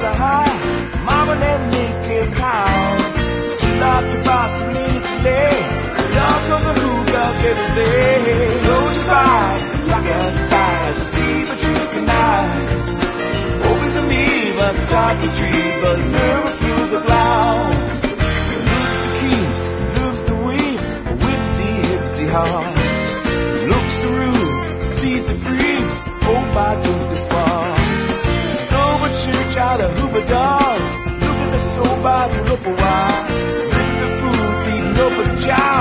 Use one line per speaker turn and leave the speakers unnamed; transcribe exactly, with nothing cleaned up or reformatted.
so high, mama named Nick and Kyle. She loved to pass to lean to lay. Down comes a hookah, baby, say, close your eyes, rock aside, see but you can hide. Always a me, but talking tree, but never through the cloud. Looks the keeps, looks the weave, a whipsy, hipsy heart. Looks the room, sees the freaks, oh, by to the far. Over church out of Hoover dogs. Look at the soul body, look a while. Look at the food, eating up a job.